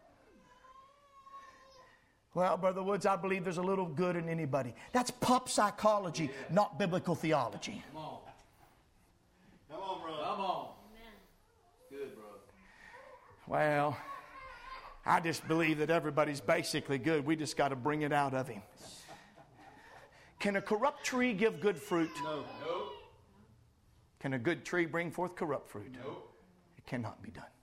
[SPEAKER 1] Well, Brother Woods, I believe there's a little good in anybody. That's pop psychology, not biblical theology.
[SPEAKER 2] Come on. Come on, brother. Come on. Good, brother.
[SPEAKER 1] Well, I just believe that everybody's basically good. We just got to bring it out of him. Can a corrupt tree give good fruit?
[SPEAKER 2] No. No.
[SPEAKER 1] Can a good tree bring forth corrupt fruit?
[SPEAKER 2] No.
[SPEAKER 1] It cannot be done.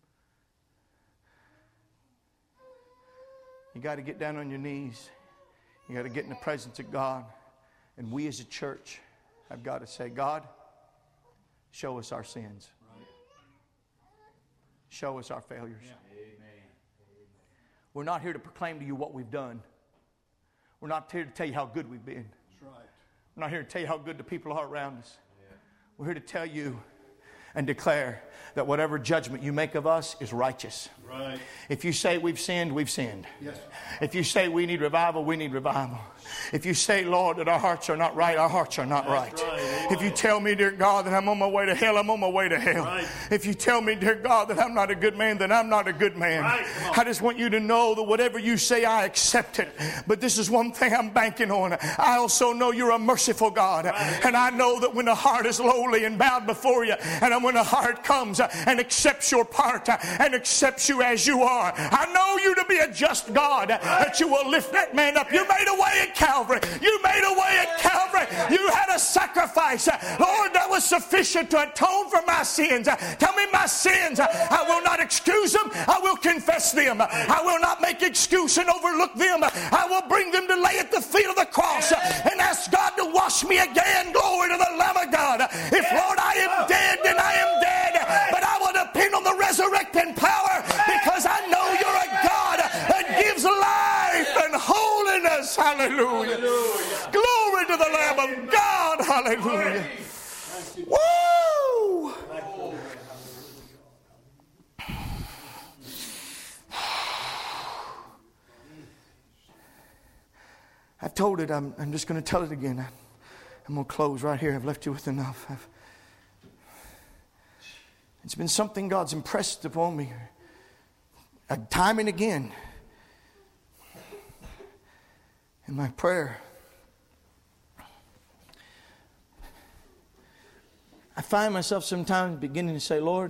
[SPEAKER 1] You got to get down on your knees. You got to get in the presence of God. And we as a church have got to say, God, show us our sins. Right. Show us our failures. Yeah. Amen. We're not here to proclaim to you what we've done. We're not here to tell you how good we've been. That's right. We're not here to tell you how good the people are around us. Yeah. We're here to tell you and declare that whatever judgment you make of us is righteous. Right. If you say we've sinned, we've sinned. Yes. If you say we need revival, we need revival. If you say, Lord, that our hearts are not right, our hearts are not right. right. If you tell me, dear God, that I'm on my way to hell, I'm on my way to hell. Right. If you tell me, dear God, that I'm not a good man, then I'm not a good man. Right. I just want you to know that whatever you say, I accept it. But this is one thing I'm banking on. I also know you're a merciful God. Right. And I know that when the heart is lowly and bowed before you, and when the heart comes and accepts your part and accepts you as you are, I know you to be a just God, that you will lift that man up. You made a way at Calvary. You made a way at Calvary. You had a sacrifice, Lord, that was sufficient to atone for my sins. Tell me my sins. I will not excuse them. I will confess them. I will not make excuse and overlook them. I will bring them to lay at the feet of the cross and ask God to wash me again. Glory to the Lamb of God. If, Lord, I am dead, then I am dead. But I will depend on the resurrecting power, because I know you're a God that gives life and holiness. Hallelujah. Hallelujah. Glory to the Lamb of God. Hallelujah. Woo! I've told it. I'm, I'm just going to tell it again. I, I'm going to close right here. I've left you with enough. I've, it's been something God's impressed upon me time and again in my prayer. I find myself sometimes beginning to say, Lord,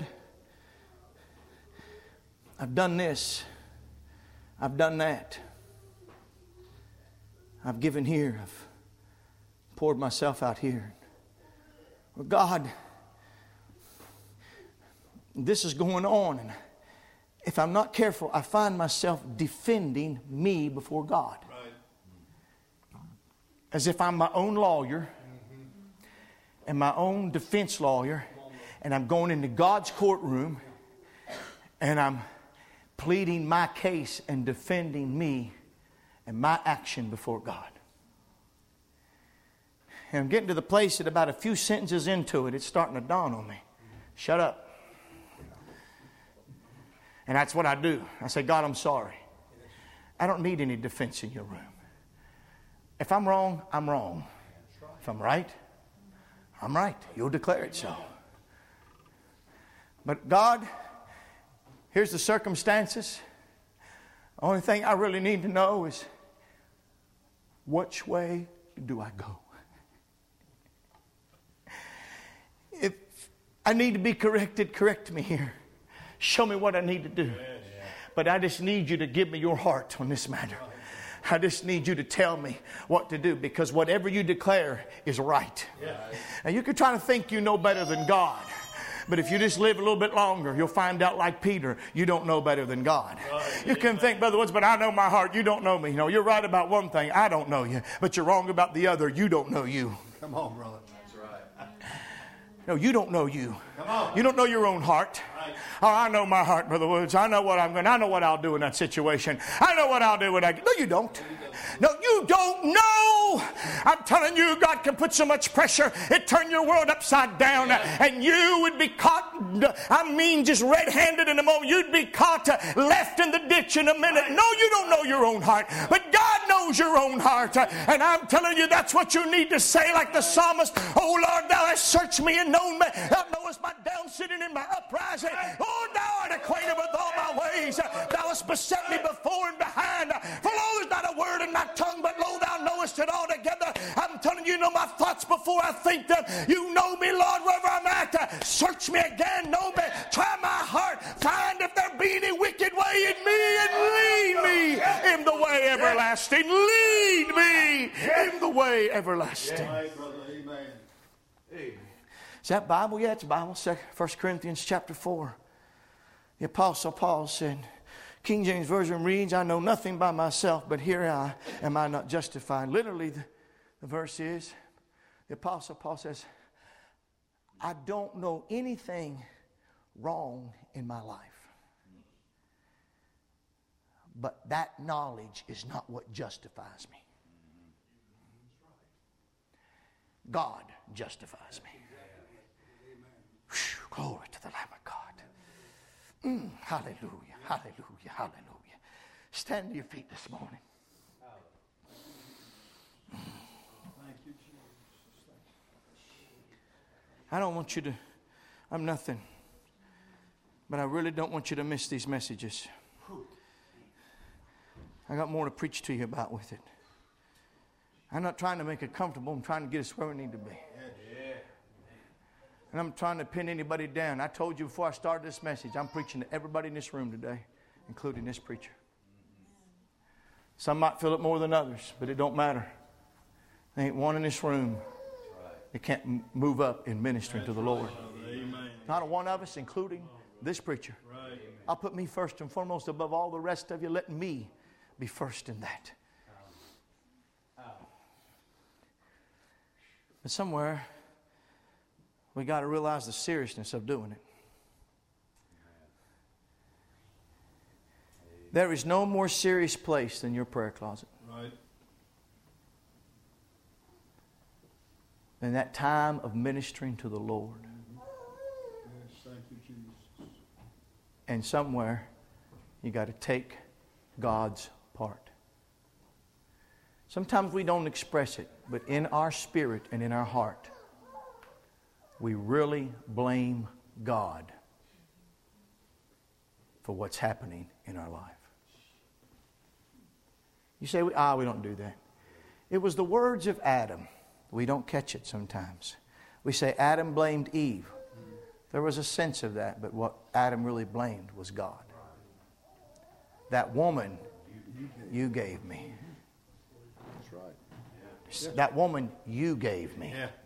[SPEAKER 1] I've done this. I've done that. I've given here. I've poured myself out here. Well, God, this is going on, and if I'm not careful, I find myself defending me before God. Right. As if I'm my own lawyer and my own defense lawyer, and I'm going into God's courtroom and I'm pleading my case and defending me and my action before God. And I'm getting to the place that about a few sentences into it, it's starting to dawn on me. Shut up. And that's what I do. I say, God, I'm sorry. I don't need any defense in your room. If I'm wrong, I'm wrong. If I'm right, I'm right. You'll declare it so. But God, here's the circumstances. The only thing I really need to know is, which way do I go? If I need to be corrected, correct me here. Show me what I need to do. But I just need you to give me your heart on this matter. I just need you to tell me what to do, because whatever you declare is right. Now you can try to think you know better than God, But if you just live a little bit longer, you'll find out like Peter, you don't know better than God. You can think, Brother Woods, but I know my heart. You don't know me. No, you're right about one thing. I don't know you. But you're wrong about the other. You don't know you.
[SPEAKER 2] Come on, brother. That's right.
[SPEAKER 1] No, you don't know you.
[SPEAKER 2] Come on.
[SPEAKER 1] You don't know your own heart.
[SPEAKER 2] Right.
[SPEAKER 1] Oh, I know my heart, Brother Woods. I know what I'm going. I know what I'll do in that situation. I know what I'll do when I. No, you don't. No, you don't know. I'm telling you, God can put so much pressure, it turn your world upside down, and you would be caught, I mean, just red-handed in a moment. You'd be caught left in the ditch in a minute. No, you don't know your own heart, but God knows your own heart. And I'm telling you, that's what you need to say like the psalmist. Oh, Lord, thou hast searched me and known me. Thou knowest my down sitting in my uprising. Oh, thou art acquainted with all my ways. Thou hast beset me before and behind. For lo, there's not a word in my tongue, but lo, thou knowest it altogether. I'm telling you, you know my thoughts before I think them. You know me, Lord, wherever I'm at. Search me again, know me. Try my heart. Find if there be any wicked way in me, and lead me in the way everlasting. Lead me in the way everlasting.
[SPEAKER 2] Amen.
[SPEAKER 1] Is that Bible? Yeah, it's Bible. First Corinthians chapter four. The Apostle Paul said, King James Version reads, I know nothing by myself, but here I am I not justified. Literally, the, the verse is, the Apostle Paul says, I don't know anything wrong in my life. But that knowledge is not what justifies me. God justifies me. Whew, glory to the Lamb of God. Mm, hallelujah, hallelujah, hallelujah. Stand to your feet this morning.
[SPEAKER 2] Thank you, Jesus.
[SPEAKER 1] I don't want you to, I'm nothing, but I really don't want you to miss these messages. I got more to preach to you about with it. I'm not trying to make it comfortable. I'm trying to get us where we need to be. And I'm trying to pin anybody down. I told you before I started this message, I'm preaching to everybody in this room today, including this preacher. Some might feel it more than others, but it don't matter. There ain't one in this room that can't m- move up in ministering to the Lord.
[SPEAKER 2] Amen.
[SPEAKER 1] Not a one of us, including this preacher.
[SPEAKER 2] Right.
[SPEAKER 1] I'll put me first and foremost above all the rest of you. Let me be first in that. But somewhere, we got to realize the seriousness of doing it. There is no more serious place than your prayer closet.
[SPEAKER 2] Right.
[SPEAKER 1] Than that time of ministering to the Lord.
[SPEAKER 2] Yes, thank you, Jesus.
[SPEAKER 1] And somewhere, you got to take God's part. Sometimes we don't express it, but in our spirit and in our heart, we really blame God for what's happening in our life. You say, ah, we don't do that. It was the words of Adam. We don't catch it sometimes. We say Adam blamed Eve. There was a sense of that, but what Adam really blamed was God. That woman you gave me.
[SPEAKER 2] That's right.
[SPEAKER 1] That woman you gave me.
[SPEAKER 2] Yeah.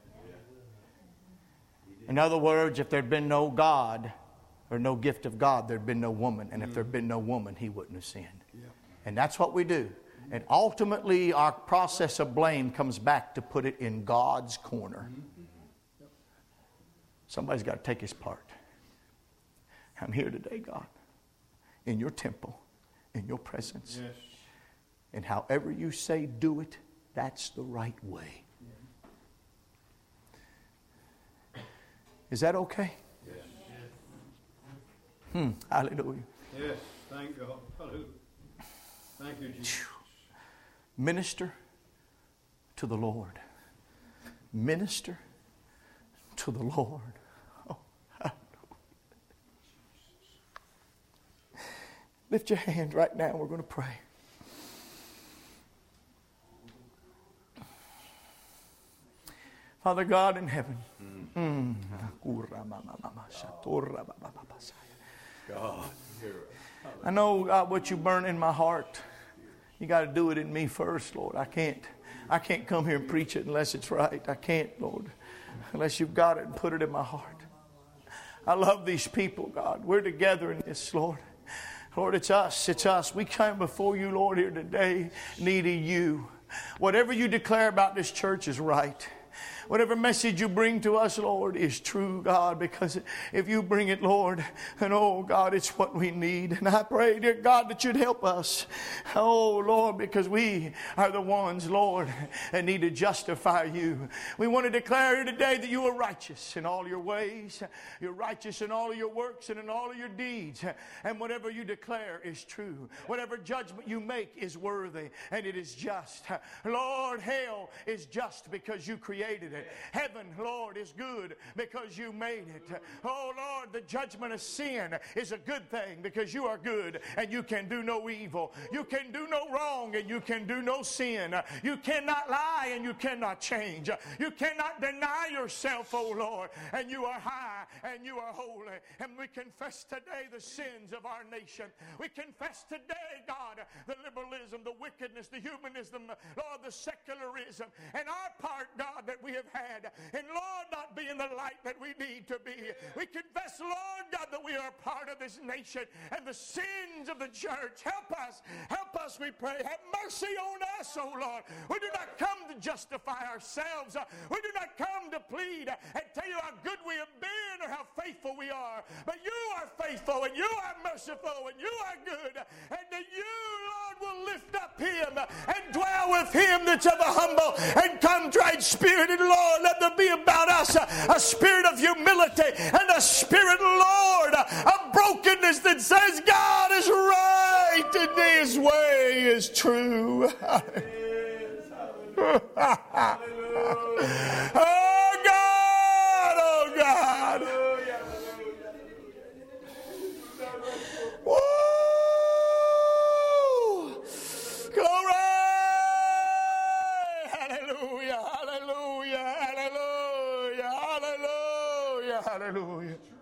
[SPEAKER 1] In other words, if there'd been no God or no gift of God, there'd been no woman. And if there'd been no woman, he wouldn't have sinned.
[SPEAKER 2] Yeah.
[SPEAKER 1] And that's what we do. And ultimately, our process of blame comes back to put it in God's corner. Somebody's got to take his part. I'm here today, God, in your temple, in your presence.
[SPEAKER 2] Yes.
[SPEAKER 1] And however you say do it, that's the right way. Is that okay?
[SPEAKER 2] Yes.
[SPEAKER 1] Hmm. Hallelujah.
[SPEAKER 2] Yes. Thank God. Hallelujah. Thank you, Jesus.
[SPEAKER 1] Minister to the Lord. Minister to the Lord. Oh, hallelujah. Lift your hand right now. We're going to pray. Father God in heaven. Mm.
[SPEAKER 2] God.
[SPEAKER 1] I know, God, what you burn in my heart. You got to do it in me first, Lord. I can't, I can't come here and preach it unless it's right. I can't, Lord, unless you've got it and put it in my heart. I love these people, God. We're together in this, Lord. Lord, it's us. It's us. We come before you, Lord, here today, needing you. Whatever you declare about this church is right. Whatever message you bring to us, Lord, is true, God, because if you bring it, Lord, and oh, God, it's what we need. And I pray, dear God, that you'd help us. Oh, Lord, because we are the ones, Lord, that need to justify you. We want to declare here today that you are righteous in all your ways. You're righteous in all of your works and in all of your deeds. And whatever you declare is true. Whatever judgment you make is worthy and it is just. Lord, hell is just because you created it. Heaven, Lord, is good because you made it. Oh, Lord, the judgment of sin is a good thing because you are good and you can do no evil. You can do no wrong and you can do no sin. You cannot lie and you cannot change. You cannot deny yourself, oh Lord, and you are high and you are holy. And we confess today the sins of our nation. We confess today, God, the liberalism, the wickedness, the humanism, Lord, the secularism, and our part, God, that we have had, and Lord, not being the light that we need to be. We confess, Lord God, that we are part of this nation and the sins of the church. Help us, help us, we pray. Have mercy on us, oh Lord. We do not come to justify ourselves. We do not come to plead and tell you how good we have been or how faithful we are. But you are faithful and you are merciful and you are good, and that you, Lord, will lift up him and dwell with him that's of a humble and contrite spirit. And Lord, let there be about us a, a spirit of humility and a spirit, Lord, of brokenness that says God is right and his way is true. Oh God, oh God. Woo! Glory! Hallelujah, hallelujah, hallelujah, hallelujah, hallelujah.